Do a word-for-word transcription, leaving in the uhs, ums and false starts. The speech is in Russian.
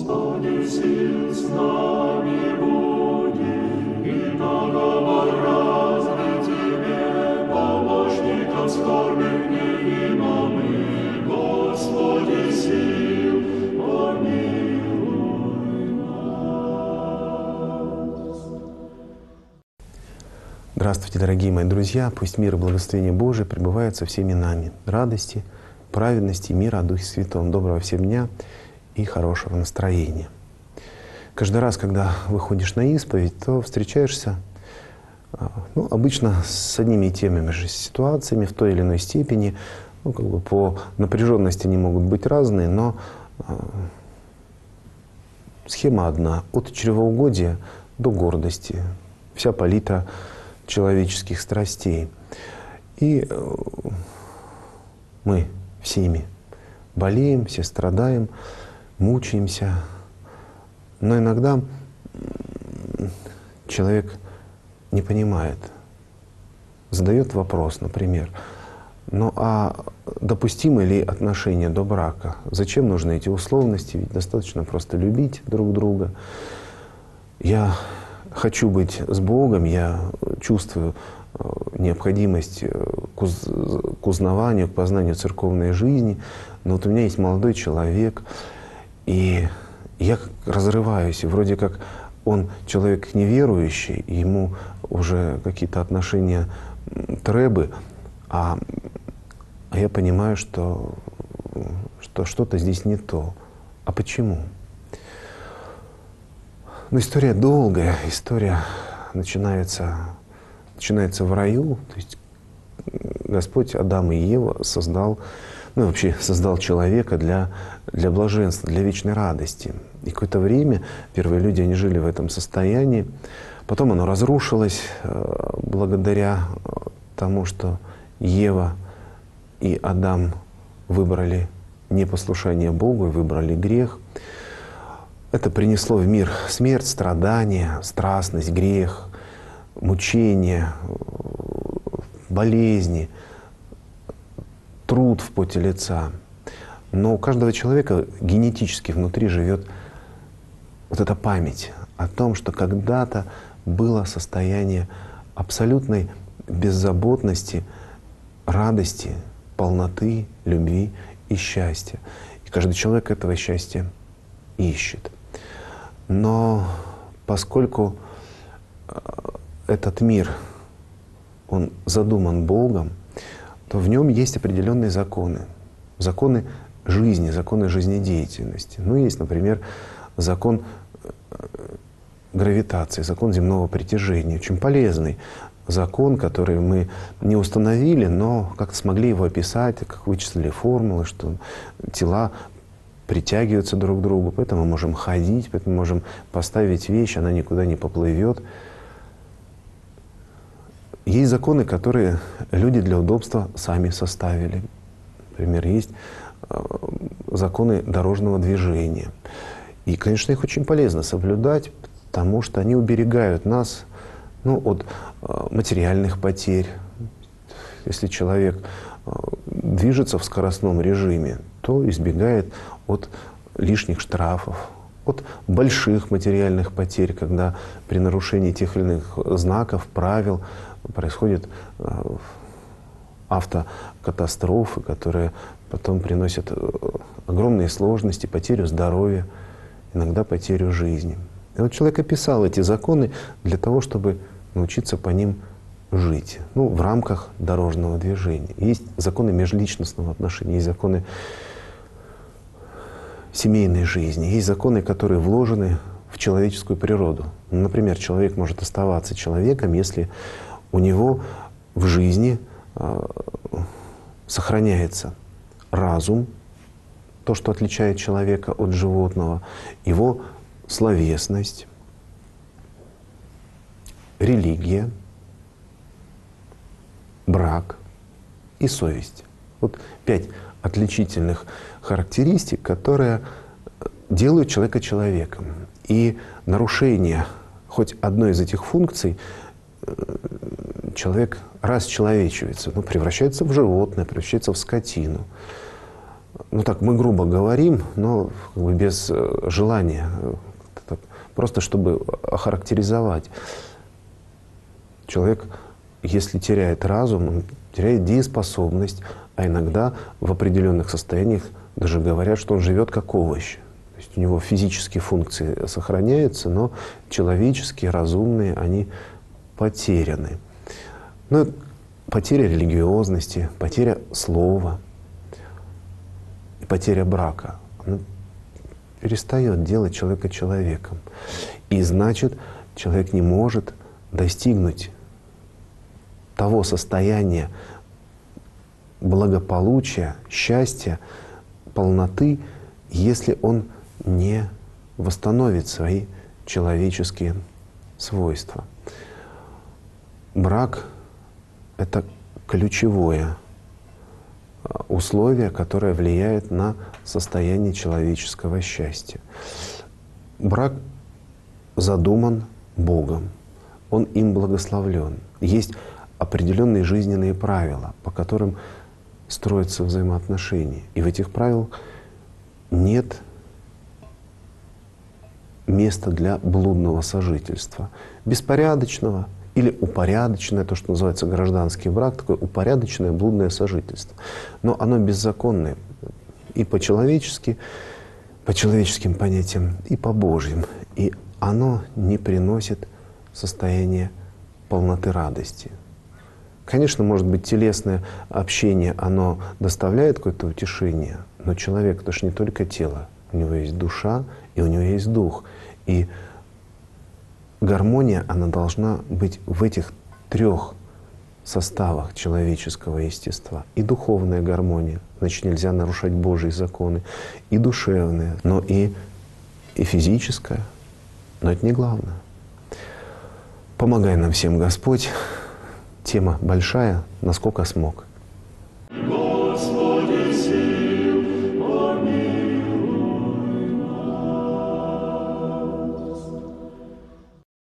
Господи, сил с нами буди, и договор разный Тебе, помощником скорбных неима мы, Господи, сил, помилуй нас. Здравствуйте, дорогие мои друзья! Пусть мир и благословение Божие пребывают со всеми нами. Радости, праведности, мира о Духе Святом. Доброго всем дня и хорошего настроения. Каждый раз, когда выходишь на исповедь, то встречаешься ну, обычно с одними и теми же ситуациями в той или иной степени. Ну, как бы по напряженности они могут быть разные, но э, схема одна. От чревоугодия до гордости. Вся палитра человеческих страстей. И э, мы всеми болеем, все страдаем, мучаемся. Но иногда человек не понимает, задает вопрос, например, ну а допустимы ли отношения до брака? Зачем нужны эти условности? Ведь достаточно просто любить друг друга. Я хочу быть с Богом, я чувствую необходимость к узнаванию, к познанию церковной жизни, но вот у меня есть молодой человек, и я разрываюсь, и вроде как он человек неверующий, ему уже какие-то отношения требы, а, а я понимаю, что, что что-то здесь не то. А почему? Ну, история долгая, история начинается, начинается в раю. То есть Господь Адам и Ева создал, ну вообще создал человека для, для блаженства, для вечной радости. И какое-то время первые люди, они жили в этом состоянии. Потом оно разрушилось благодаря тому, что Ева и Адам выбрали непослушание Богу и выбрали грех. Это принесло в мир смерть, страдания, страстность, грех, мучения, болезни, труд в поте лица. Но у каждого человека генетически внутри живет вот эта память о том, что когда-то было состояние абсолютной беззаботности, радости, полноты, любви и счастья. И каждый человек этого счастья ищет. Но поскольку этот мир, он задуман Богом, то в нем есть определенные законы. Законы жизни, законы жизнедеятельности. Ну, есть, например, закон гравитации, закон земного притяжения. Очень полезный закон, который мы не установили, но как-то смогли его описать, как вычислили формулы, что тела притягиваются друг к другу, поэтому мы можем ходить, поэтому мы можем поставить вещь, она никуда не поплывет. Есть законы, которые люди для удобства сами составили. Например, есть законы дорожного движения. И, конечно, их очень полезно соблюдать, потому что они уберегают нас ну, от материальных потерь. Если человек движется в скоростном режиме, то избегает от лишних штрафов, от больших материальных потерь, когда при нарушении тех или иных знаков, правил происходят автокатастрофы, которые потом приносят огромные сложности, потерю здоровья, иногда потерю жизни. И вот человек описал эти законы для того, чтобы научиться по ним жить, ну, в рамках дорожного движения. Есть законы межличностного отношения, есть законы семейной жизни, есть законы, которые вложены в человеческую природу. Например, человек может оставаться человеком, если у него в жизни э, сохраняется разум, то, что отличает человека от животного, его словесность, религия, брак и совесть. Вот пять отличительных характеристик, которые делают человека человеком. И нарушение хоть одной из этих функций человек расчеловечивается, ну, превращается в животное, превращается в скотину. ну так, мы грубо говорим, но как бы без желания, просто чтобы охарактеризовать. Человек, если теряет разум, он теряет дееспособность, а иногда в определенных состояниях даже говорят, что он живет как овощ. То есть у него физические функции сохраняются, но человеческие, разумные, они потеряны. Ну, потеря религиозности, потеря слова, потеря брака. Она перестает делать человека человеком. И значит, человек не может достигнуть того состояния благополучия, счастья, полноты, если он не восстановит свои человеческие свойства. Брак — это ключевое условие, которое влияет на состояние человеческого счастья. Брак задуман Богом, он им благословлен. Есть определенные жизненные правила, по которым строятся взаимоотношения. И в этих правилах нет места для блудного сожительства, беспорядочного или упорядоченное, то, что называется гражданский брак, такое упорядоченное блудное сожительство. Но оно беззаконное и по-человечески, по человеческим понятиям, и по Божьим. И оно не приносит состояния полноты радости. Конечно, может быть, телесное общение, оно доставляет какое-то утешение, но человек — это же не только тело. У него есть душа, и у него есть дух. И гармония, она должна быть в этих трех составах человеческого естества. И духовная гармония, значит, нельзя нарушать Божьи законы, и душевная, но и, и физическая. Но это не главное. Помогай нам всем, Господь. Тема большая, насколько смог.